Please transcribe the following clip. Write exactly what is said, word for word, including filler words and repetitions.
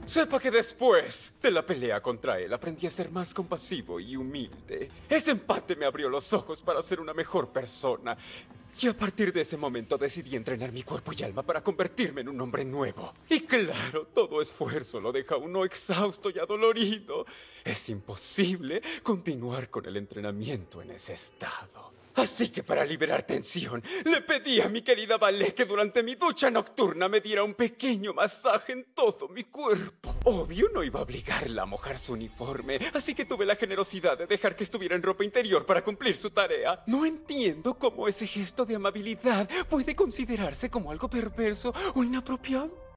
Sepa que después de la pelea contra él aprendí a ser más compasivo y humilde. Ese empate me abrió los ojos para ser una mejor persona. Y a partir de ese momento decidí entrenar mi cuerpo y alma para convertirme en un hombre nuevo. Y claro, todo esfuerzo lo deja a uno exhausto y adolorido. Es imposible continuar con el entrenamiento en ese estado. Así que para liberar tensión, le pedí a mi querida Ballet que durante mi ducha nocturna me diera un pequeño masaje en todo mi cuerpo. Obvio no iba a obligarla a mojar su uniforme, así que tuve la generosidad de dejar que estuviera en ropa interior para cumplir su tarea. No entiendo cómo ese gesto de amabilidad puede considerarse como algo perverso o inapropiado.